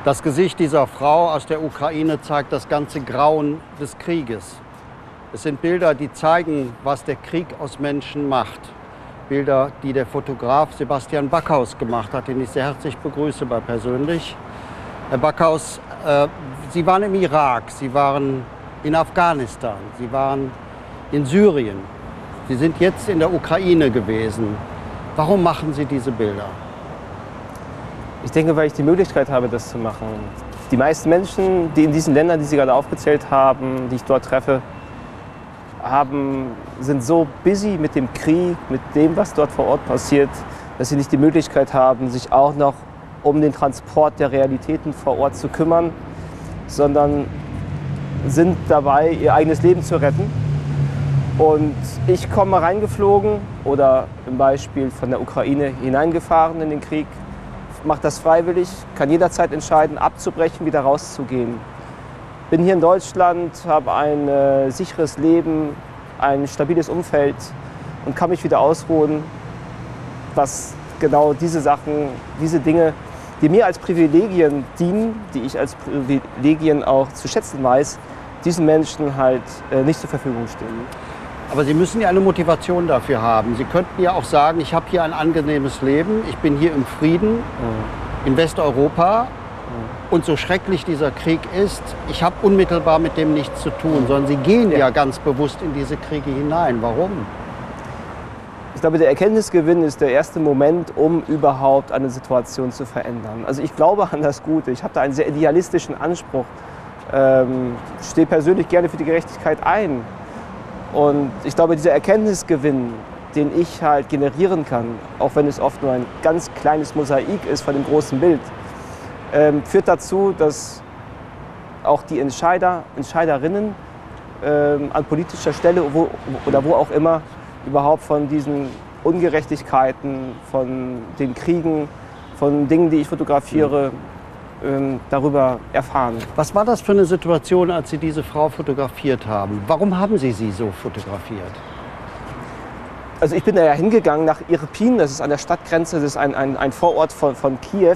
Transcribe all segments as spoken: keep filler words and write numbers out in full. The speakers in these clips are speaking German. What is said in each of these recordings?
Das Gesicht dieser Frau aus der Ukraine zeigt das ganze Grauen des Krieges. Es sind Bilder, die zeigen, was der Krieg aus Menschen macht. Bilder, die der Fotograf Sebastian Backhaus gemacht hat, den ich sehr herzlich begrüße bei Persönlich. Herr Backhaus, äh, Sie waren im Irak, Sie waren in Afghanistan, Sie waren in Syrien. Sie sind jetzt in der Ukraine gewesen. Warum machen Sie diese Bilder? Ich denke, weil ich die Möglichkeit habe, das zu machen. Die meisten Menschen, die in diesen Ländern, die Sie gerade aufgezählt haben, die ich dort treffe, haben, sind so busy mit dem Krieg, mit dem, was dort vor Ort passiert, dass sie nicht die Möglichkeit haben, sich auch noch um den Transport der Realitäten vor Ort zu kümmern, sondern sind dabei, ihr eigenes Leben zu retten. Und ich komme reingeflogen oder im Beispiel von der Ukraine hineingefahren in den Krieg, mache das freiwillig, kann jederzeit entscheiden, abzubrechen, wieder rauszugehen. Bin hier in Deutschland, habe ein äh, sicheres Leben, ein stabiles Umfeld und kann mich wieder ausruhen, was genau diese Sachen, diese Dinge, die mir als Privilegien dienen, die ich als Privilegien auch zu schätzen weiß, diesen Menschen halt äh, nicht zur Verfügung stehen. Aber Sie müssen ja eine Motivation dafür haben. Sie könnten ja auch sagen, ich habe hier ein angenehmes Leben, ich bin hier im Frieden, mhm. in Westeuropa. Mhm. Und so schrecklich dieser Krieg ist, ich habe unmittelbar mit dem nichts zu tun, sondern Sie gehen ja. ja ganz bewusst in diese Kriege hinein. Warum? Ich glaube, der Erkenntnisgewinn ist der erste Moment, um überhaupt eine Situation zu verändern. Also ich glaube an das Gute, ich habe da einen sehr idealistischen Anspruch, ähm, stehe persönlich gerne für die Gerechtigkeit ein. Und ich glaube, dieser Erkenntnisgewinn, den ich halt generieren kann, auch wenn es oft nur ein ganz kleines Mosaik ist von dem großen Bild, ähm, führt dazu, dass auch die Entscheider, Entscheiderinnen ähm, an politischer Stelle wo, oder wo auch immer überhaupt von diesen Ungerechtigkeiten, von den Kriegen, von Dingen, die ich fotografiere, ähm, darüber erfahren. Was war das für eine Situation, als Sie diese Frau fotografiert haben? Warum haben Sie sie so fotografiert? Also ich bin da ja hingegangen nach Irpin, das ist an der Stadtgrenze, das ist ein, ein, ein Vorort von, von Kiew,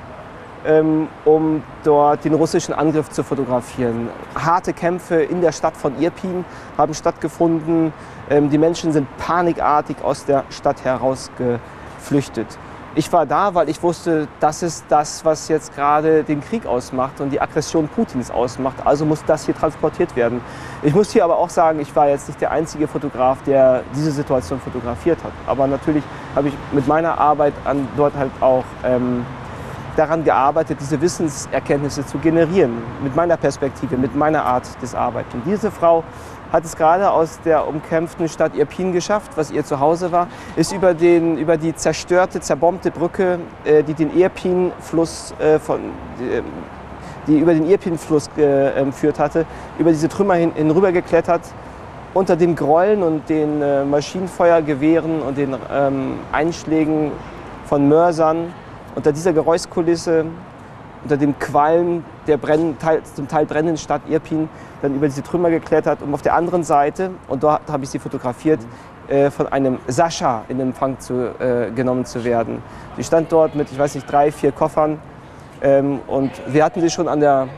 ähm, um dort den russischen Angriff zu fotografieren. Harte Kämpfe in der Stadt von Irpin haben stattgefunden. Ähm, die Menschen sind panikartig aus der Stadt heraus geflüchtet. Ich war da, weil ich wusste, das ist das, was jetzt gerade den Krieg ausmacht und die Aggression Putins ausmacht. Also muss das hier transportiert werden. Ich muss hier aber auch sagen, ich war jetzt nicht der einzige Fotograf, der diese Situation fotografiert hat. Aber natürlich habe ich mit meiner Arbeit an, dort halt auch ähm, daran gearbeitet, diese Wissenserkenntnisse zu generieren. Mit meiner Perspektive, mit meiner Art des Arbeitens. Und diese Frau hat es gerade aus der umkämpften Stadt Irpin geschafft, was ihr Zuhause war, ist über, den, über die zerstörte, zerbombte Brücke, äh, die den Irpin-Fluss äh, von, äh, die über den Irpin-Fluss geführt hatte, über diese Trümmer hin, hinüber geklettert, unter den Grollen und den äh, Maschinenfeuergewehren und den ähm, Einschlägen von Mörsern, unter dieser Geräuschkulisse, unter dem Qualm der brennen, teil, zum Teil brennenden Stadt Irpin, dann über diese Trümmer geklettert, um auf der anderen Seite, und dort habe ich sie fotografiert, äh, von einem Sascha in Empfang zu, äh, genommen zu werden. Sie stand dort mit, ich weiß nicht, drei, vier Koffern, ähm, und wir hatten sie schon an der,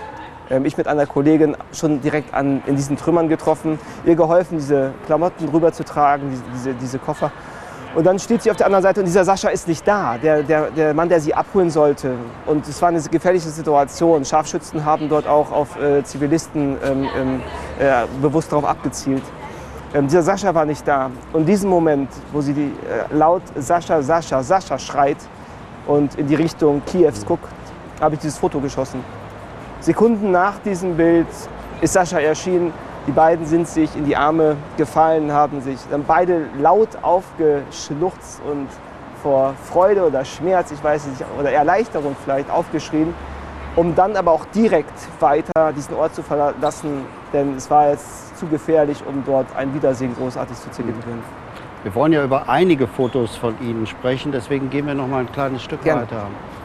äh, ich mit einer Kollegin schon direkt an, in diesen Trümmern getroffen, ihr geholfen, diese Klamotten rüberzutragen, diese, diese, diese Koffer. Und dann steht sie auf der anderen Seite und dieser Sascha ist nicht da, der, der, der Mann, der sie abholen sollte. Und es war eine gefährliche Situation. Scharfschützen haben dort auch auf äh, Zivilisten ähm, äh, bewusst darauf abgezielt. Ähm, dieser Sascha war nicht da. Und in diesem Moment, wo sie die, äh, laut Sascha, Sascha, Sascha schreit und in die Richtung Kiews guckt, habe ich dieses Foto geschossen. Sekunden nach diesem Bild ist Sascha erschienen. Die beiden sind sich in die Arme gefallen, haben sich dann beide laut aufgeschluchzt und vor Freude oder Schmerz, ich weiß nicht, oder Erleichterung vielleicht aufgeschrien, um dann aber auch direkt weiter diesen Ort zu verlassen, denn es war jetzt zu gefährlich, um dort ein Wiedersehen großartig zu zelebrieren. Wir wollen ja über einige Fotos von Ihnen sprechen, deswegen gehen wir noch mal ein kleines Stück Gerne. weiter.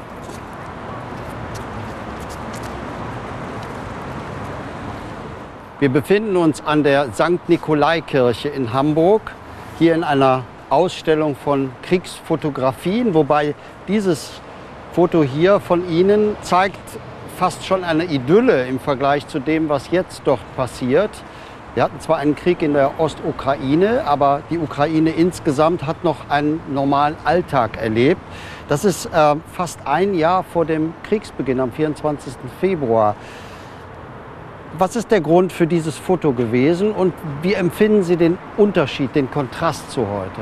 Wir befinden uns an der Sankt Nikolai-Kirche in Hamburg, hier in einer Ausstellung von Kriegsfotografien, wobei dieses Foto hier von Ihnen zeigt fast schon eine Idylle im Vergleich zu dem, was jetzt dort passiert. Wir hatten zwar einen Krieg in der Ostukraine, aber die Ukraine insgesamt hat noch einen normalen Alltag erlebt. Das ist äh, fast ein Jahr vor dem Kriegsbeginn, am vierundzwanzigsten Februar. Was ist der Grund für dieses Foto gewesen und wie empfinden Sie den Unterschied, den Kontrast zu heute?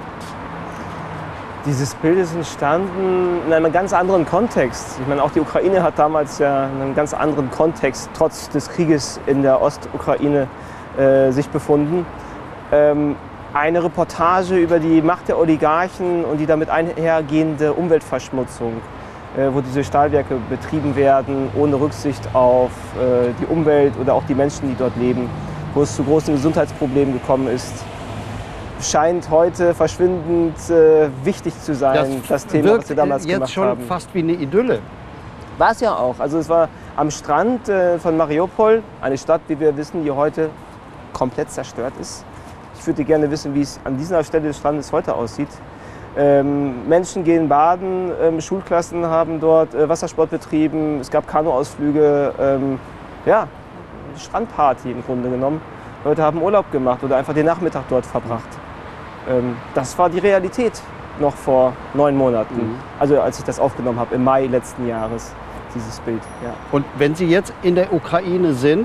Dieses Bild ist entstanden in einem ganz anderen Kontext. Ich meine, auch die Ukraine hat damals ja einen ganz anderen Kontext, trotz des Krieges in der Ostukraine, äh, sich befunden. Ähm, eine Reportage über die Macht der Oligarchen und die damit einhergehende Umweltverschmutzung, äh, wo diese Stahlwerke betrieben werden, ohne Rücksicht auf äh, die Umwelt oder auch die Menschen, die dort leben, wo es zu großen Gesundheitsproblemen gekommen ist. Scheint heute verschwindend äh, wichtig zu sein, das, das Thema, was wir damals gemacht haben. Jetzt schon fast wie eine Idylle. War es ja auch. Also es war am Strand äh, von Mariupol, eine Stadt, wie wir wissen, die heute komplett zerstört ist. Ich würde gerne wissen, wie es an dieser Stelle des Strandes heute aussieht. Ähm, Menschen gehen baden, ähm, Schulklassen haben dort äh, Wassersport betrieben, es gab Kanuausflüge, ähm, ja, Strandparty im Grunde genommen. Leute haben Urlaub gemacht oder einfach den Nachmittag dort verbracht. Ähm, das war die Realität noch vor neun Monaten, mhm. also als ich das aufgenommen habe, im Mai letzten Jahres, dieses Bild. Ja. Und wenn Sie jetzt in der Ukraine sind,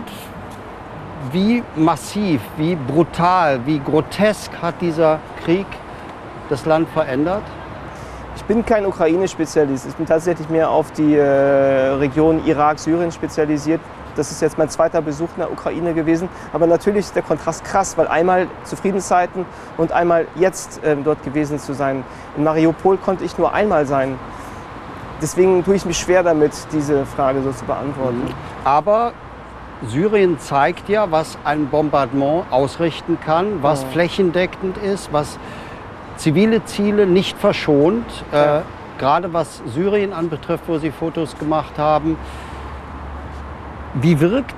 wie massiv, wie brutal, wie grotesk hat dieser Krieg das Land verändert? Ich bin kein Ukraine-Spezialist. Ich bin tatsächlich mehr auf die äh, Region Irak, Syrien spezialisiert. Das ist jetzt mein zweiter Besuch in der Ukraine gewesen. Aber natürlich ist der Kontrast krass, weil einmal zu Friedenszeiten und einmal jetzt ähm, dort gewesen zu sein. In Mariupol konnte ich nur einmal sein. Deswegen tue ich mich schwer damit, diese Frage so zu beantworten. Aber Syrien zeigt ja, was ein Bombardement ausrichten kann, was oh. flächendeckend ist, was zivile Ziele nicht verschont. Ja. Äh, gerade was Syrien anbetrifft, wo Sie Fotos gemacht haben. Wie wirkt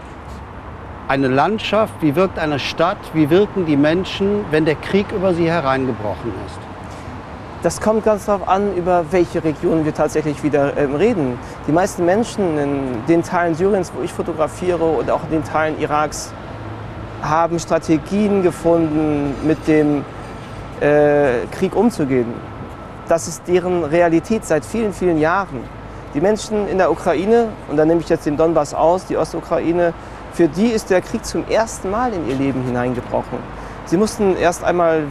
eine Landschaft, wie wirkt eine Stadt, wie wirken die Menschen, wenn der Krieg über sie hereingebrochen ist? Das kommt ganz darauf an, über welche Regionen wir tatsächlich wieder ähm, reden. Die meisten Menschen in den Teilen Syriens, wo ich fotografiere, oder auch in den Teilen Iraks, haben Strategien gefunden, mit dem äh, Krieg umzugehen. Das ist deren Realität seit vielen, vielen Jahren. Die Menschen in der Ukraine, und da nehme ich jetzt den Donbass aus, die Ostukraine, für die ist der Krieg zum ersten Mal in ihr Leben hineingebrochen. Sie mussten erst einmal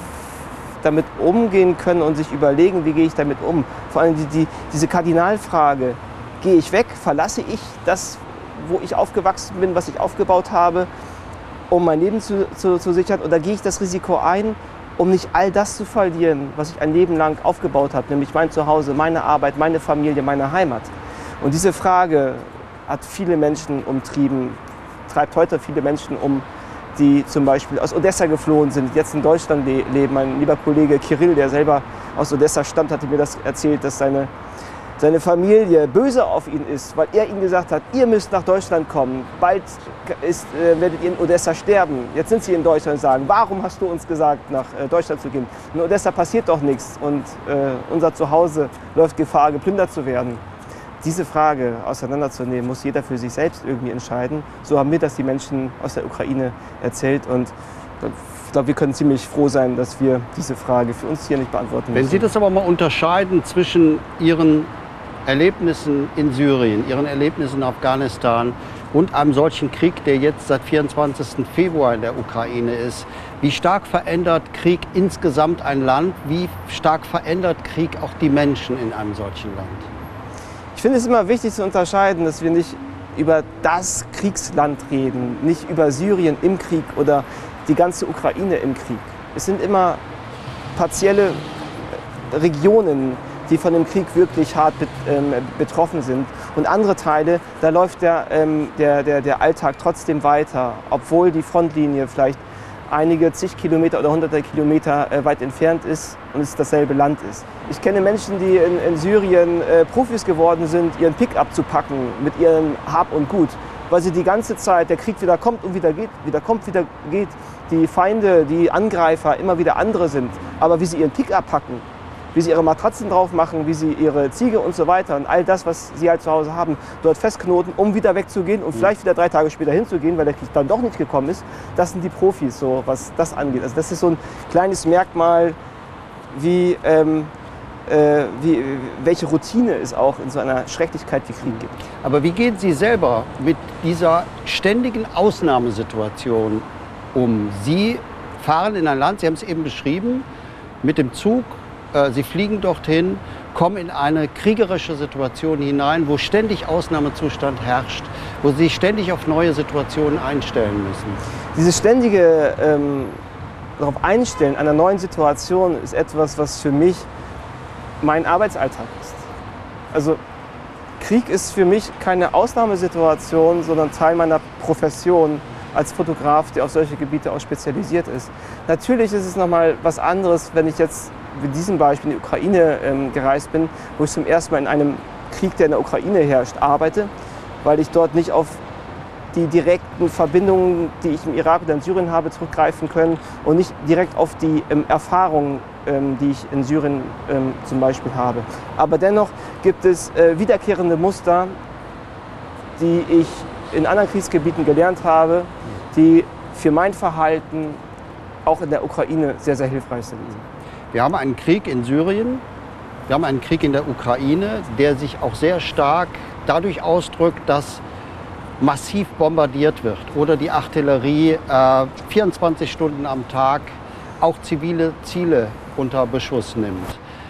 damit umgehen können und sich überlegen, wie gehe ich damit um. Vor allem die, die, diese Kardinalfrage, gehe ich weg, verlasse ich das, wo ich aufgewachsen bin, was ich aufgebaut habe, um mein Leben zu, zu, zu sichern, oder gehe ich das Risiko ein, um nicht all das zu verlieren, was ich ein Leben lang aufgebaut habe, nämlich mein Zuhause, meine Arbeit, meine Familie, meine Heimat. Und diese Frage hat viele Menschen umtrieben, treibt heute viele Menschen um, die zum Beispiel aus Odessa geflohen sind, jetzt in Deutschland le leben. Mein lieber Kollege Kirill, der selber aus Odessa stammt, hatte mir das erzählt, dass seine, seine Familie böse auf ihn ist, weil er ihnen gesagt hat, ihr müsst nach Deutschland kommen, bald ist, äh, werdet ihr in Odessa sterben. Jetzt sind sie in Deutschland und sagen, warum hast du uns gesagt, nach äh, Deutschland zu gehen? In Odessa passiert doch nichts und äh, unser Zuhause läuft Gefahr, geplündert zu werden. Diese Frage auseinanderzunehmen, muss jeder für sich selbst irgendwie entscheiden. So haben mir das die Menschen aus der Ukraine erzählt. Und ich glaube, wir können ziemlich froh sein, dass wir diese Frage für uns hier nicht beantworten müssen. Wenn Sie das aber mal unterscheiden zwischen Ihren Erlebnissen in Syrien, Ihren Erlebnissen in Afghanistan und einem solchen Krieg, der jetzt seit vierundzwanzigsten Februar in der Ukraine ist, wie stark verändert Krieg insgesamt ein Land? Wie stark verändert Krieg auch die Menschen in einem solchen Land? Ich finde es immer wichtig zu unterscheiden, dass wir nicht über das Kriegsland reden, nicht über Syrien im Krieg oder die ganze Ukraine im Krieg. Es sind immer partielle Regionen, die von dem Krieg wirklich hart betroffen sind. Und andere Teile, da läuft der, der, der, der Alltag trotzdem weiter, obwohl die Frontlinie vielleicht einige zig Kilometer oder hunderte Kilometer weit entfernt ist und es dasselbe Land ist. Ich kenne Menschen, die in, in Syrien äh, Profis geworden sind, ihren Pickup zu packen mit ihrem Hab und Gut, weil sie die ganze Zeit, der Krieg wieder kommt und wieder geht, wieder kommt, wieder geht, die Feinde, die Angreifer immer wieder andere sind. Aber wie sie ihren Pickup packen, wie sie ihre Matratzen drauf machen, wie sie ihre Ziege und so weiter und all das, was sie halt zu Hause haben, dort festknoten, um wieder wegzugehen und vielleicht wieder drei Tage später hinzugehen, weil der Krieg dann doch nicht gekommen ist. Das sind die Profis, so was das angeht. Also das ist so ein kleines Merkmal, wie, ähm, äh, wie, welche Routine es auch in so einer Schrecklichkeit wie Krieg gibt. Aber wie gehen Sie selber mit dieser ständigen Ausnahmesituation um? Sie fahren in ein Land, Sie haben es eben beschrieben, mit dem Zug, äh, Sie fliegen dorthin, kommen in eine kriegerische Situation hinein, wo ständig Ausnahmezustand herrscht, wo Sie ständig auf neue Situationen einstellen müssen. Dieses ständige ähm, darauf einstellen einer neuen Situation ist etwas, was für mich mein Arbeitsalltag ist. Also Krieg ist für mich keine Ausnahmesituation, sondern Teil meiner Profession als Fotograf, der auf solche Gebiete auch spezialisiert ist. Natürlich ist es nochmal was anderes, wenn ich jetzt mit diesem Beispiel in die Ukraine ähm, gereist bin, wo ich zum ersten Mal in einem Krieg, der in der Ukraine herrscht, arbeite, weil ich dort nicht auf die direkten Verbindungen, die ich im Irak oder in Syrien habe, zurückgreifen können und nicht direkt auf die ähm, Erfahrungen, ähm, die ich in Syrien ähm, zum Beispiel habe. Aber dennoch gibt es äh, wiederkehrende Muster, die ich in anderen Kriegsgebieten gelernt habe, die für mein Verhalten auch in der Ukraine sehr, sehr hilfreich sind. Wir haben einen Krieg in Syrien, wir haben einen Krieg in der Ukraine, der sich auch sehr stark dadurch ausdrückt, dass massiv bombardiert wird oder die Artillerie äh, vierundzwanzig Stunden am Tag auch zivile Ziele unter Beschuss nimmt.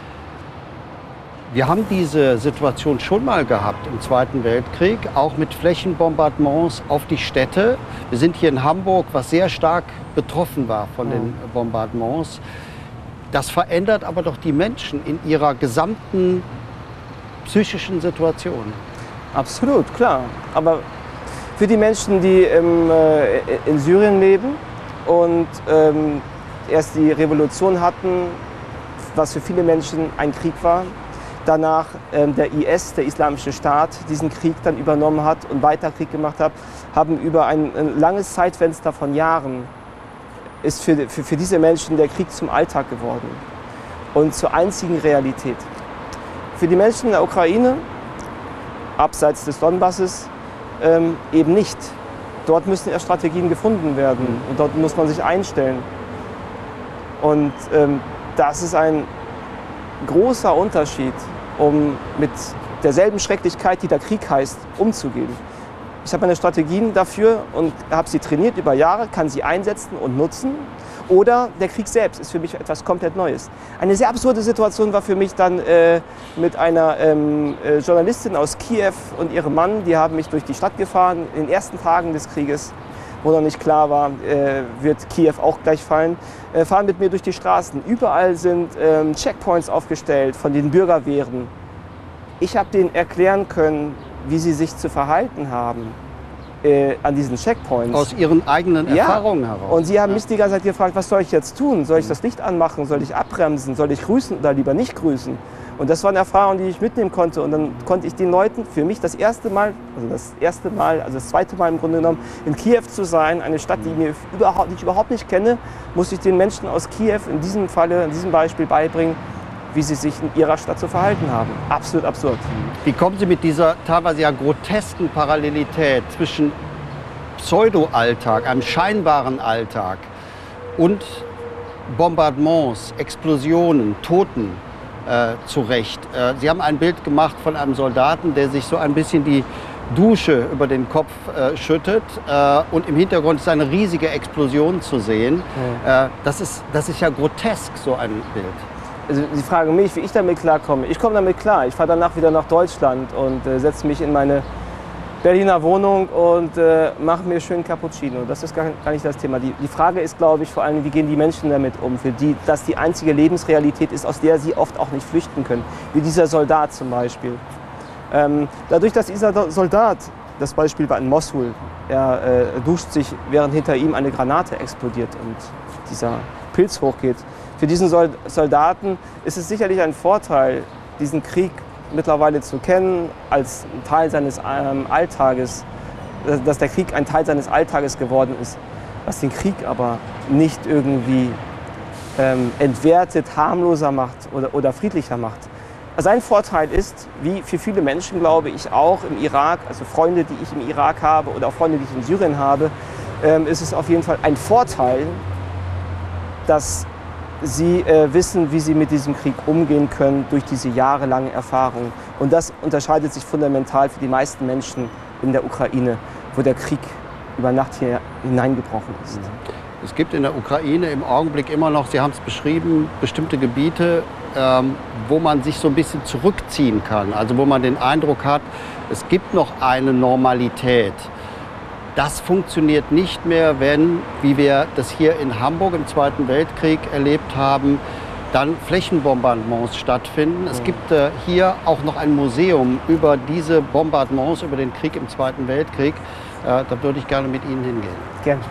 Wir haben diese Situation schon mal gehabt im Zweiten Weltkrieg, auch mit Flächenbombardements auf die Städte. Wir sind hier in Hamburg, was sehr stark betroffen war von den Bombardements. Das verändert aber doch die Menschen in ihrer gesamten psychischen Situation. Absolut, klar. Aber für die Menschen, die im, äh, in Syrien leben und ähm, erst die Revolution hatten, was für viele Menschen ein Krieg war, danach ähm, der I S, der Islamische Staat, diesen Krieg dann übernommen hat und weiter Krieg gemacht hat, haben über ein, ein langes Zeitfenster von Jahren ist für, für, für diese Menschen der Krieg zum Alltag geworden und zur einzigen Realität. Für die Menschen in der Ukraine, abseits des Donbasses, ähm, eben nicht. Dort müssen erst Strategien gefunden werden und dort muss man sich einstellen. Und ähm, das ist ein großer Unterschied, um mit derselben Schrecklichkeit, die der Krieg heißt, umzugehen. Ich habe meine Strategien dafür und habe sie trainiert über Jahre, kann sie einsetzen und nutzen. Oder der Krieg selbst ist für mich etwas komplett Neues. Eine sehr absurde Situation war für mich dann äh, mit einer ähm, äh, Journalistin aus Kiew und ihrem Mann. Die haben mich durch die Stadt gefahren in den ersten Tagen des Krieges, wo noch nicht klar war, äh, wird Kiew auch gleich fallen. Äh, fahren mit mir durch die Straßen. Überall sind ähm, Checkpoints aufgestellt von den Bürgerwehren. Ich habe denen erklären können, wie sie sich zu verhalten haben äh, an diesen Checkpoints. Aus ihren eigenen Ja. Erfahrungen heraus. Und sie haben Ja. mich die ganze Zeit gefragt, was soll ich jetzt tun? Soll ich das Licht anmachen? Soll ich abbremsen? Soll ich grüßen oder lieber nicht grüßen? Und das waren Erfahrungen, die ich mitnehmen konnte. Und dann konnte ich den Leuten für mich das erste Mal, also das erste Mal, also das zweite Mal im Grunde genommen, in Kiew zu sein, eine Stadt, die, mir überhaupt, die ich überhaupt nicht kenne, muss ich den Menschen aus Kiew in diesem Falle, in diesem Beispiel beibringen, wie sie sich in ihrer Stadt zu verhalten haben. Absolut absurd. Wie kommen Sie mit dieser teilweise ja grotesken Parallelität zwischen Pseudo-Alltag, einem scheinbaren Alltag und Bombardements, Explosionen, Toten äh, zurecht? Äh, Sie haben ein Bild gemacht von einem Soldaten, der sich so ein bisschen die Dusche über den Kopf äh, schüttet äh, und im Hintergrund ist eine riesige Explosion zu sehen. Ja. Äh, das ist, das ist ja grotesk, so ein Bild. Also Sie fragen mich, wie ich damit klarkomme. Ich komme damit klar. Ich fahre danach wieder nach Deutschland und äh, setze mich in meine Berliner Wohnung und äh, mache mir schön Cappuccino. Das ist gar, gar nicht das Thema. Die, die Frage ist, glaube ich, vor allem, wie gehen die Menschen damit um, für die das die einzige Lebensrealität ist, aus der sie oft auch nicht flüchten können. Wie dieser Soldat zum Beispiel. Ähm, dadurch, dass dieser Soldat, das Beispiel war in Mosul, er äh, duscht sich, während hinter ihm eine Granate explodiert und dieser Pilz hochgeht. Für diesen Soldaten ist es sicherlich ein Vorteil, diesen Krieg mittlerweile zu kennen, als Teil seines ähm, Alltages, dass der Krieg ein Teil seines Alltages geworden ist, was den Krieg aber nicht irgendwie ähm, entwertet, harmloser macht oder, oder friedlicher macht. Sein Vorteil ist, wie für viele Menschen, glaube ich, auch im Irak, also Freunde, die ich im Irak habe oder auch Freunde, die ich in Syrien habe, ähm, ist es auf jeden Fall ein Vorteil, dass sie äh, wissen, wie sie mit diesem Krieg umgehen können durch diese jahrelange Erfahrung. Und das unterscheidet sich fundamental für die meisten Menschen in der Ukraine, wo der Krieg über Nacht hier hineingebrochen ist. Es gibt in der Ukraine im Augenblick immer noch, Sie haben es beschrieben, bestimmte Gebiete, ähm, wo man sich so ein bisschen zurückziehen kann. Also wo man den Eindruck hat, es gibt noch eine Normalität. Das funktioniert nicht mehr, wenn, wie wir das hier in Hamburg im Zweiten Weltkrieg erlebt haben, dann Flächenbombardements stattfinden. Es gibt äh, hier auch noch ein Museum über diese Bombardements, über den Krieg im Zweiten Weltkrieg. Äh, da würde ich gerne mit Ihnen hingehen. Gerne.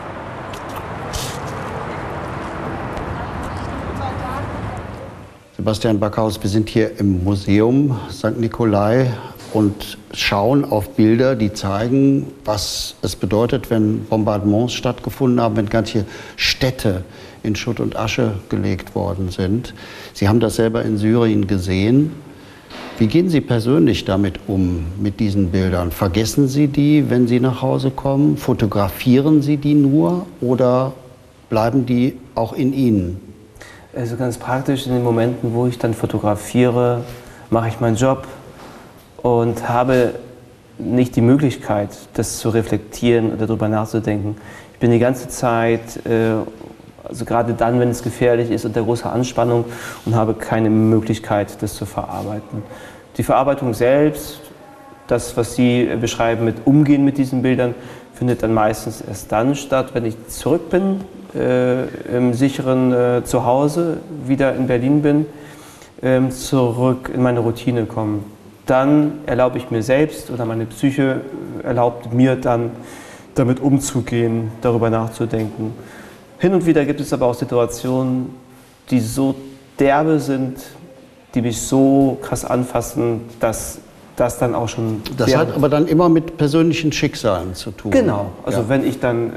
Sebastian Backhaus, wir sind hier im Museum Sankt Nikolai und schauen auf Bilder, die zeigen, was es bedeutet, wenn Bombardements stattgefunden haben, wenn ganze Städte in Schutt und Asche gelegt worden sind. Sie haben das selber in Syrien gesehen. Wie gehen Sie persönlich damit um, mit diesen Bildern? Vergessen Sie die, wenn Sie nach Hause kommen? Fotografieren Sie die nur oder bleiben die auch in Ihnen? Also ganz praktisch, in den Momenten, wo ich dann fotografiere, mache ich meinen Job und habe nicht die Möglichkeit, das zu reflektieren oder darüber nachzudenken. Ich bin die ganze Zeit, äh, also gerade dann, wenn es gefährlich ist, unter großer Anspannung und habe keine Möglichkeit, das zu verarbeiten. Die Verarbeitung selbst, das, was Sie beschreiben mit Umgehen mit diesen Bildern, findet dann meistens erst dann statt, wenn ich zurück bin, äh, im sicheren äh, Zuhause, wieder in Berlin bin, äh, zurück in meine Routine komme. Dann erlaube ich mir selbst oder meine Psyche erlaubt mir dann, damit umzugehen, darüber nachzudenken. Hin und wieder gibt es aber auch Situationen, die so derbe sind, die mich so krass anfassen, dass das dann auch schon... Das hat aber dann immer mit persönlichen Schicksalen zu tun. Genau, also ja. wenn ich dann, äh,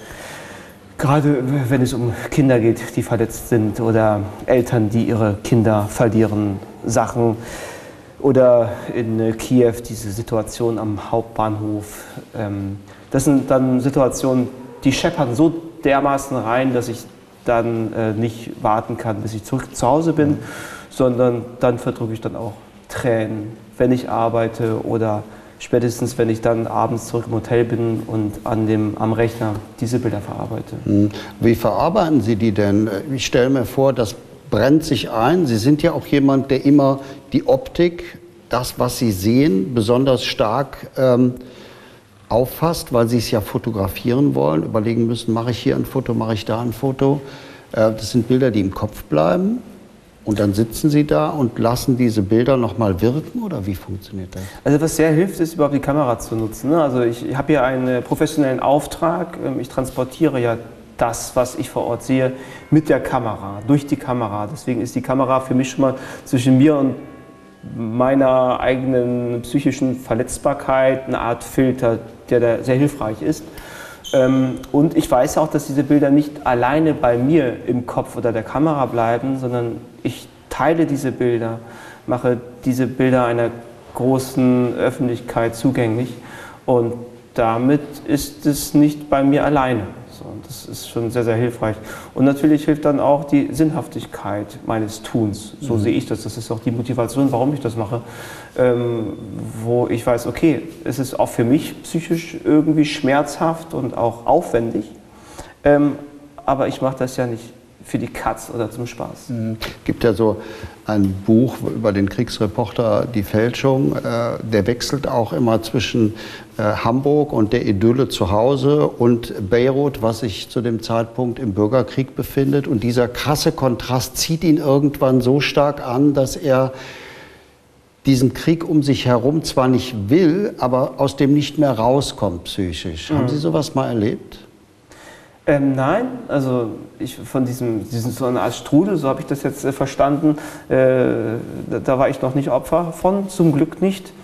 gerade wenn es um Kinder geht, die verletzt sind oder Eltern, die ihre Kinder verlieren, Sachen oder in äh, Kiew diese Situation am Hauptbahnhof. Ähm, das sind dann Situationen, die scheppern so dermaßen rein, dass ich dann äh, nicht warten kann, bis ich zurück zu Hause bin, mhm. sondern dann verdrücke ich dann auch Tränen, wenn ich arbeite oder spätestens, wenn ich dann abends zurück im Hotel bin und an dem, am Rechner diese Bilder verarbeite. Wie verarbeiten Sie die denn? Ich stelle mir vor, das brennt sich ein. Sie sind ja auch jemand, der immer die Optik, das, was Sie sehen, besonders stark ähm, auffasst, weil Sie es ja fotografieren wollen, überlegen müssen, mache ich hier ein Foto, mache ich da ein Foto. Äh, das sind Bilder, die im Kopf bleiben. Und dann sitzen Sie da und lassen diese Bilder noch mal wirken, oder wie funktioniert das? Also was sehr hilft, ist überhaupt die Kamera zu nutzen. Also ich, ich habe hier einen professionellen Auftrag. Ich transportiere ja das, was ich vor Ort sehe, mit der Kamera, durch die Kamera. Deswegen ist die Kamera für mich schon mal zwischen mir und meiner eigenen psychischen Verletzbarkeit eine Art Filter, der da sehr hilfreich ist. Und ich weiß auch, dass diese Bilder nicht alleine bei mir im Kopf oder der Kamera bleiben, sondern ich teile diese Bilder, mache diese Bilder einer großen Öffentlichkeit zugänglich und damit ist es nicht bei mir alleine. So, das ist schon sehr, sehr hilfreich. Und natürlich hilft dann auch die Sinnhaftigkeit meines Tuns. So mhm. sehe ich das. Das ist auch die Motivation, warum ich das mache. Ähm, wo ich weiß, okay, es ist auch für mich psychisch irgendwie schmerzhaft und auch aufwendig. Ähm, aber ich mache das ja nicht für die Katz oder zum Spaß. Mhm. Es gibt ja so ein Buch über den Kriegsreporter Die Fälschung. Äh, der wechselt auch immer zwischen äh, Hamburg und der Idylle zu Hause und Beirut, was sich zu dem Zeitpunkt im Bürgerkrieg befindet. Und dieser krasse Kontrast zieht ihn irgendwann so stark an, dass er diesen Krieg um sich herum zwar nicht will, aber aus dem nicht mehr rauskommt psychisch. Mhm. Haben Sie sowas mal erlebt? Ähm, nein, also ich von diesem, diesem so eine Art Strudel, so habe ich das jetzt äh, verstanden, äh, da, da war ich noch nicht Opfer von, zum Glück nicht.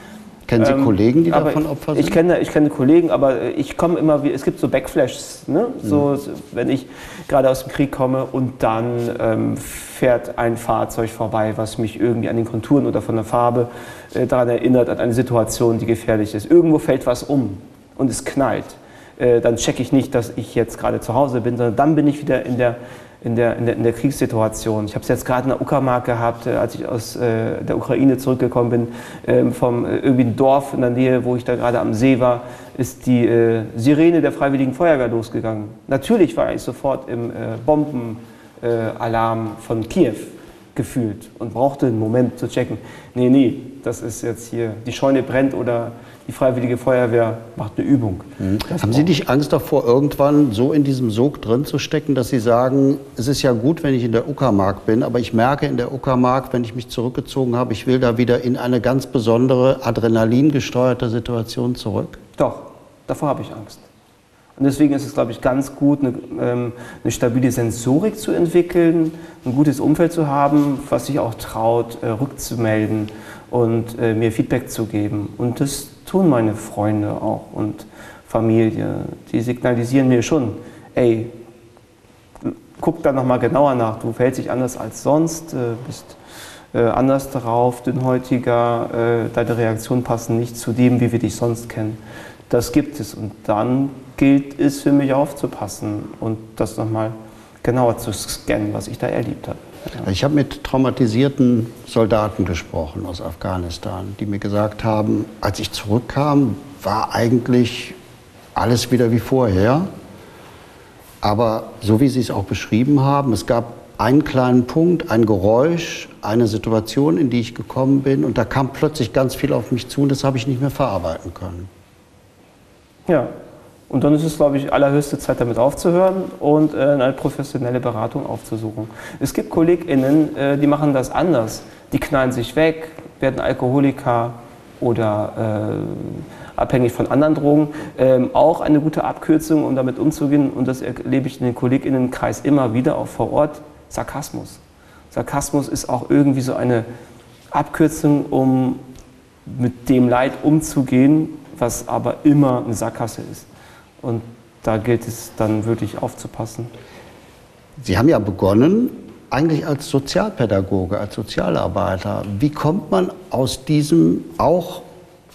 Kennen Sie ähm, Kollegen, die aber davon Opfer sind? Ich kenne, ich kenne Kollegen, aber ich komme immer wie, es gibt so Backflashes, ne? So, mhm. wenn ich gerade aus dem Krieg komme und dann ähm, fährt ein Fahrzeug vorbei, was mich irgendwie an den Konturen oder von der Farbe äh, daran erinnert, an eine Situation, die gefährlich ist. Irgendwo fällt was um und es knallt. Äh, dann checke ich nicht, dass ich jetzt gerade zu Hause bin, sondern dann bin ich wieder in der In der, in, der, in der Kriegssituation. Ich habe es jetzt gerade in der Uckermark gehabt, äh, als ich aus äh, der Ukraine zurückgekommen bin, ähm, vom äh, irgendwie ein Dorf in der Nähe, wo ich da gerade am See war, ist die äh, Sirene der Freiwilligen Feuerwehr losgegangen. Natürlich war ich sofort im äh, Bombenalarm äh, von Kiew gefühlt und brauchte einen Moment zu checken. Nee, nee, das ist jetzt hier, die Scheune brennt oder die Freiwillige Feuerwehr macht eine Übung. Mhm. Haben Sie nicht Angst davor, irgendwann so in diesem Sog drin zu stecken, dass Sie sagen, es ist ja gut, wenn ich in der Uckermark bin, aber ich merke in der Uckermark, wenn ich mich zurückgezogen habe, ich will da wieder in eine ganz besondere, adrenalingesteuerte Situation zurück? Doch, davor habe ich Angst. Und deswegen ist es, glaube ich, ganz gut, eine, ähm, eine stabile Sensorik zu entwickeln, ein gutes Umfeld zu haben, was sich auch traut, äh, rückzumelden und äh, mir Feedback zu geben. Und das tun meine Freunde auch und Familie. Die signalisieren mir schon, ey, guck da nochmal genauer nach, du verhältst dich anders als sonst, äh, bist äh, anders darauf, dünnhäutiger, äh, deine Reaktionen passen nicht zu dem, wie wir dich sonst kennen. Das gibt es und dann gilt es für mich aufzupassen und das nochmal genauer zu scannen, was ich da erlebt habe. Ja. Ich habe mit traumatisierten Soldaten gesprochen aus Afghanistan, die mir gesagt haben, als ich zurückkam, war eigentlich alles wieder wie vorher. Aber so wie Sie es auch beschrieben haben, es gab einen kleinen Punkt, ein Geräusch, eine Situation, in die ich gekommen bin und da kam plötzlich ganz viel auf mich zu und das habe ich nicht mehr verarbeiten können. Ja. Und dann ist es, glaube ich, allerhöchste Zeit, damit aufzuhören und äh, eine professionelle Beratung aufzusuchen. Es gibt KollegInnen, äh, die machen das anders. Die knallen sich weg, werden Alkoholiker oder äh, abhängig von anderen Drogen. Ähm, auch eine gute Abkürzung, um damit umzugehen, und das erlebe ich in den KollegInnenkreis immer wieder, auch vor Ort, Sarkasmus. Sarkasmus ist auch irgendwie so eine Abkürzung, um mit dem Leid umzugehen, was aber immer eine Sackgasse ist. Und da gilt es dann wirklich aufzupassen. Sie haben ja begonnen, eigentlich als Sozialpädagoge, als Sozialarbeiter. Wie kommt man aus diesem auch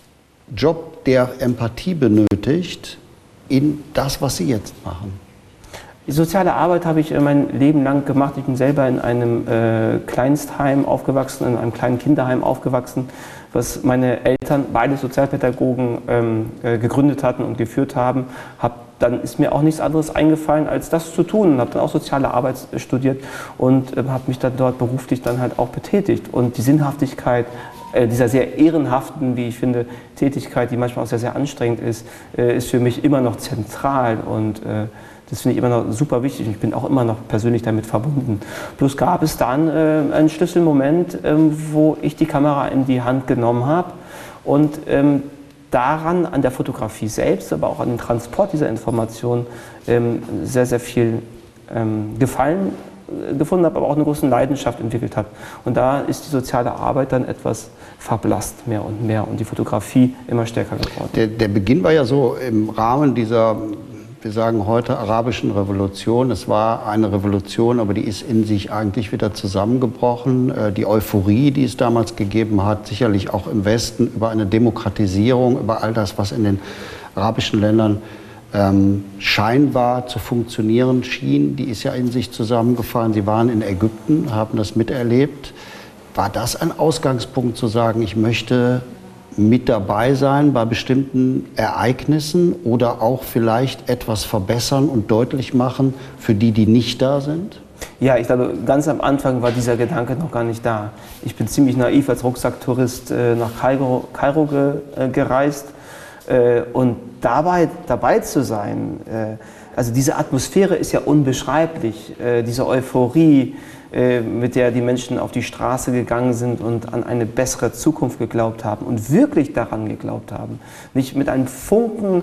Job, der Empathie benötigt, in das, was Sie jetzt machen? Die soziale Arbeit habe ich mein Leben lang gemacht. Ich bin selber in einem äh, Kleinstheim aufgewachsen, in einem kleinen Kinderheim aufgewachsen, was meine Eltern, beide Sozialpädagogen, ähm, äh, gegründet hatten und geführt haben. Hab, dann ist mir auch nichts anderes eingefallen, als das zu tun. Habe dann auch soziale Arbeit studiert und äh, habe mich dann dort beruflich dann halt auch betätigt. Und die Sinnhaftigkeit äh, dieser sehr ehrenhaften, wie ich finde, Tätigkeit, die manchmal auch sehr, sehr anstrengend ist, äh, ist für mich immer noch zentral und äh, das finde ich immer noch super wichtig und ich bin auch immer noch persönlich damit verbunden. Bloß gab es dann äh, einen Schlüsselmoment, ähm, wo ich die Kamera in die Hand genommen habe und ähm, daran, an der Fotografie selbst, aber auch an dem Transport dieser Information ähm, sehr, sehr viel ähm, Gefallen gefunden habe, aber auch eine große Leidenschaft entwickelt habe. Und da ist die soziale Arbeit dann etwas verblasst mehr und mehr und die Fotografie immer stärker geworden. Der, der Beginn war ja so im Rahmen dieser, wir sagen heute, arabischen Revolution. Es war eine Revolution, aber die ist in sich eigentlich wieder zusammengebrochen. Die Euphorie, die es damals gegeben hat, sicherlich auch im Westen, über eine Demokratisierung, über all das, was in den arabischen Ländern ähm, scheinbar zu funktionieren schien, die ist ja in sich zusammengefallen. Sie waren in Ägypten, haben das miterlebt. War das ein Ausgangspunkt zu sagen, ich möchte mit dabei sein bei bestimmten Ereignissen oder auch vielleicht etwas verbessern und deutlich machen für die, die nicht da sind? Ja, ich glaube, ganz am Anfang war dieser Gedanke noch gar nicht da. Ich bin ziemlich naiv als Rucksacktourist äh, nach Kairo, Kairo ge, äh, gereist äh, und dabei dabei zu sein, äh, also diese Atmosphäre ist ja unbeschreiblich, äh, diese Euphorie, mit der die Menschen auf die Straße gegangen sind und an eine bessere Zukunft geglaubt haben und wirklich daran geglaubt haben. Nicht mit einem Funken,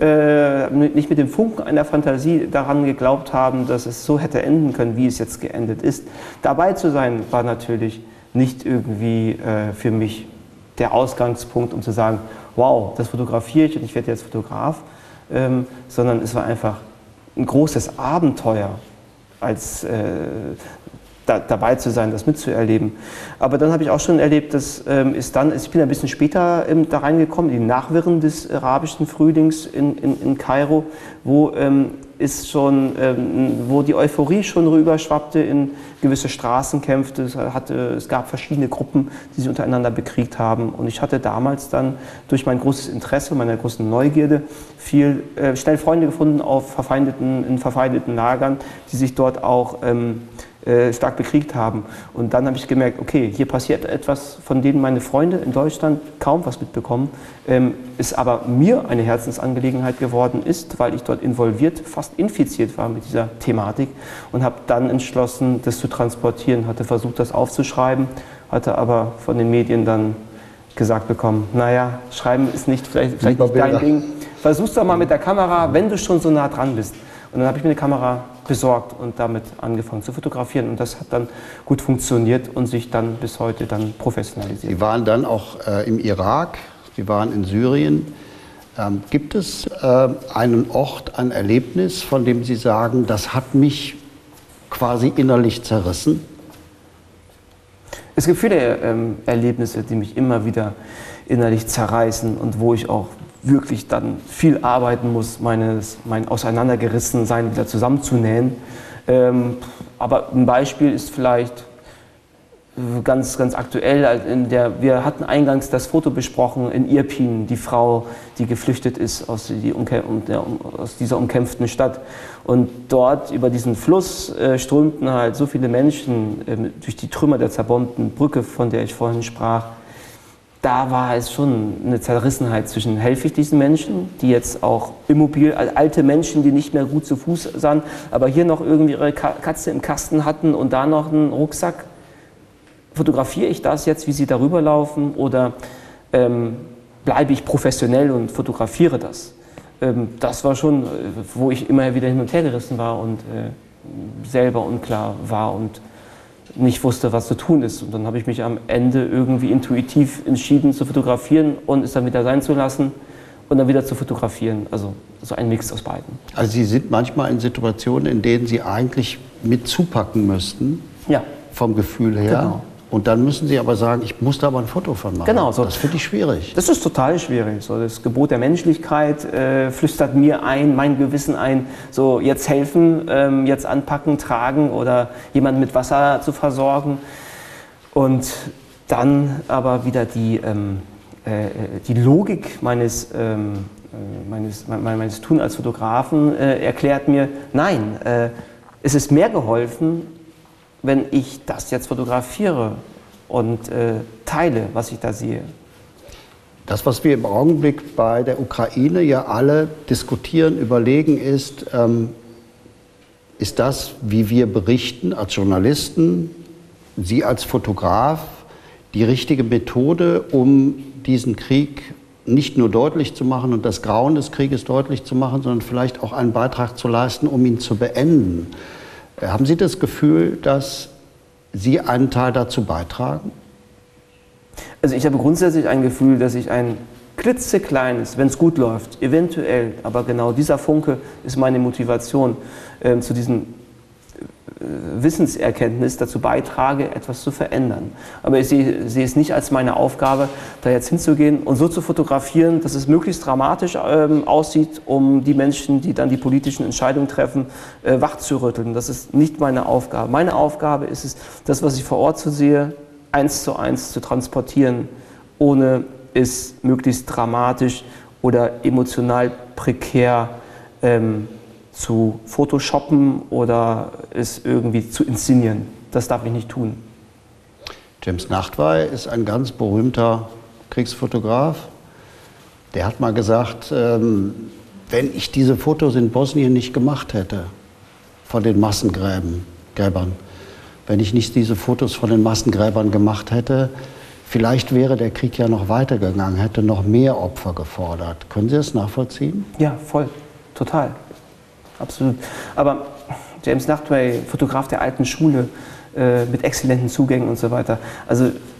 äh, nicht mit dem Funken einer Fantasie daran geglaubt haben, dass es so hätte enden können, wie es jetzt geendet ist. Dabei zu sein, war natürlich nicht irgendwie äh, für mich der Ausgangspunkt, um zu sagen, wow, das fotografiere ich und ich werde jetzt Fotograf, ähm, sondern es war einfach ein großes Abenteuer, als äh, da, dabei zu sein, das mitzuerleben. Aber dann habe ich auch schon erlebt, dass ähm, ist dann, ich bin ein bisschen später ähm, da reingekommen, in die Nachwirren des arabischen Frühlings in, in, in Kairo, wo ähm, ist schon, ähm, wo die Euphorie schon rüberschwappte in gewisse Straßenkämpfe. Es, hatte, es gab verschiedene Gruppen, die sich untereinander bekriegt haben. Und ich hatte damals dann durch mein großes Interesse, meine große Neugierde, viel, äh, schnell Freunde gefunden auf verfeindeten, in verfeindeten Lagern, die sich dort auch ähm, äh, stark bekriegt haben. Und dann habe ich gemerkt, okay, hier passiert etwas, von dem meine Freunde in Deutschland kaum was mitbekommen, ähm, es aber mir eine Herzensangelegenheit geworden ist, weil ich dort involviert, fast infiziert war mit dieser Thematik und habe dann entschlossen, das zu transportieren, hatte versucht, das aufzuschreiben, hatte aber von den Medien dann gesagt bekommen, naja, Schreiben ist nicht, vielleicht, vielleicht nicht dein Ding, versuch's doch mal mit der Kamera, wenn du schon so nah dran bist. Und dann habe ich mir eine Kamera besorgt und damit angefangen zu fotografieren und das hat dann gut funktioniert und sich dann bis heute dann professionalisiert. Sie waren dann auch äh, im Irak, Sie waren in Syrien. Ähm, gibt es äh, einen Ort, ein Erlebnis, von dem Sie sagen, das hat mich quasi innerlich zerrissen? Es gibt viele ähm, Erlebnisse, die mich immer wieder innerlich zerreißen und wo ich auch wirklich dann viel arbeiten muss, meines, mein Auseinandergerissensein wieder zusammenzunähen. Ähm, aber ein Beispiel ist vielleicht ganz, ganz aktuell. In der, wir hatten eingangs das Foto besprochen in Irpin, die Frau, die geflüchtet ist aus, die umkä der, aus dieser umkämpften Stadt. Und dort über diesen Fluss äh, strömten halt so viele Menschen äh, durch die Trümmer der zerbombten Brücke, von der ich vorhin sprach. Da war es schon eine Zerrissenheit zwischen, helfe ich diesen Menschen, die jetzt auch immobil, alte Menschen, die nicht mehr gut zu Fuß sahen, aber hier noch irgendwie ihre Katze im Kasten hatten und da noch einen Rucksack. Fotografiere ich das jetzt, wie sie darüber laufen, oder ähm, bleibe ich professionell und fotografiere das? Ähm, das war schon, wo ich immer wieder hin und her gerissen war und äh, selber unklar war und nicht wusste, was zu tun ist. Und dann habe ich mich am Ende irgendwie intuitiv entschieden zu fotografieren und es dann wieder sein zu lassen und dann wieder zu fotografieren. Also so ein Mix aus beiden. Also Sie sind manchmal in Situationen, in denen Sie eigentlich mit zupacken müssten, ja, vom Gefühl her. Genau. Und dann müssen Sie aber sagen, ich muss da aber ein Foto von machen. Genau, so. Das finde ich schwierig. Das ist total schwierig. So, das Gebot der Menschlichkeit äh, flüstert mir ein, mein Gewissen ein, so jetzt helfen, ähm, jetzt anpacken, tragen oder jemanden mit Wasser zu versorgen. Und dann aber wieder die, ähm, äh, die Logik meines, ähm, äh, meines, me meines Tun als Fotografen äh, erklärt mir, nein, äh, es ist mehr geholfen, wenn ich das jetzt fotografiere und äh, teile, was ich da sehe. Das, was wir im Augenblick bei der Ukraine ja alle diskutieren, überlegen, ist, ähm, ist das, wie wir berichten als Journalisten, Sie als Fotograf, die richtige Methode, um diesen Krieg nicht nur deutlich zu machen und das Grauen des Krieges deutlich zu machen, sondern vielleicht auch einen Beitrag zu leisten, um ihn zu beenden. Haben Sie das Gefühl, dass Sie einen Teil dazu beitragen? Also ich habe grundsätzlich ein Gefühl, dass ich ein klitzekleines, wenn es gut läuft, eventuell, aber genau dieser Funke ist meine Motivation, äh, zu diesem Wissenserkenntnis dazu beitrage, etwas zu verändern. Aber ich sehe, sehe es nicht als meine Aufgabe, da jetzt hinzugehen und so zu fotografieren, dass es möglichst dramatisch ähm, aussieht, um die Menschen, die dann die politischen Entscheidungen treffen, äh, wachzurütteln. Das ist nicht meine Aufgabe. Meine Aufgabe ist es, das, was ich vor Ort so sehe, eins zu eins zu transportieren, ohne es möglichst dramatisch oder emotional prekär ähm, zu photoshoppen oder es irgendwie zu inszenieren. Das darf ich nicht tun. James Nachtwey ist ein ganz berühmter Kriegsfotograf. Der hat mal gesagt, ähm, wenn ich diese Fotos in Bosnien nicht gemacht hätte, von den Massengräbern, wenn ich nicht diese Fotos von den Massengräbern gemacht hätte, vielleicht wäre der Krieg ja noch weitergegangen, hätte noch mehr Opfer gefordert. Können Sie das nachvollziehen? Ja, voll, total. Absolut. Aber James Nachtwey, Fotograf der alten Schule, äh, mit exzellenten Zugängen und so weiter. Also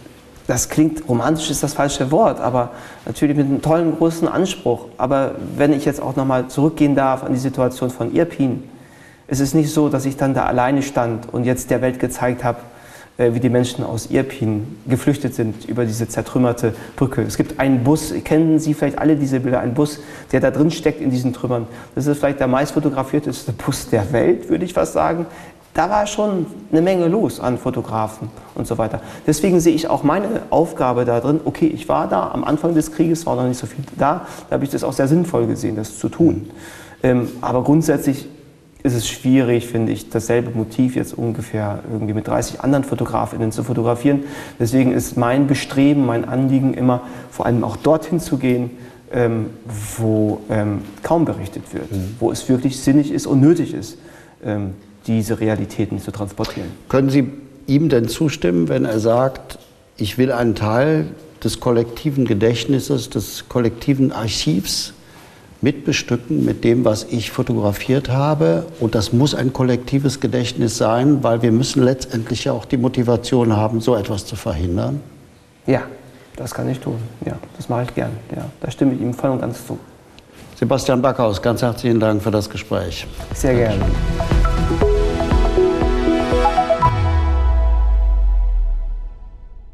das klingt, romantisch ist das falsche Wort, aber natürlich mit einem tollen, großen Anspruch. Aber wenn ich jetzt auch nochmal zurückgehen darf an die Situation von Irpin, es ist nicht so, dass ich dann da alleine stand und jetzt der Welt gezeigt habe, wie die Menschen aus Irpin geflüchtet sind über diese zertrümmerte Brücke. Es gibt einen Bus, kennen Sie vielleicht alle diese Bilder, einen Bus, der da drin steckt in diesen Trümmern. Das ist vielleicht der meist fotografierteste Bus der Welt, würde ich fast sagen. Da war schon eine Menge los an Fotografen und so weiter. Deswegen sehe ich auch meine Aufgabe da drin, okay, ich war da am Anfang des Krieges, war noch nicht so viel da, da habe ich das auch sehr sinnvoll gesehen, das zu tun. Ähm, aber grundsätzlich ist es schwierig, finde ich, dasselbe Motiv jetzt ungefähr irgendwie mit dreißig anderen FotografInnen zu fotografieren. Deswegen ist mein Bestreben, mein Anliegen immer, vor allem auch dorthin zu gehen, ähm, wo ähm, kaum berichtet wird, mhm. wo es wirklich sinnig ist und nötig ist, ähm, diese Realitäten zu transportieren. Können Sie ihm denn zustimmen, wenn er sagt, ich will einen Teil des kollektiven Gedächtnisses, des kollektiven Archivs mitbestücken mit dem, was ich fotografiert habe? Und das muss ein kollektives Gedächtnis sein, weil wir müssen letztendlich ja auch die Motivation haben, so etwas zu verhindern? Ja, das kann ich tun. Ja, das mache ich gern. Ja, da stimme ich ihm voll und ganz zu. Sebastian Backhaus, ganz herzlichen Dank für das Gespräch. Sehr gerne.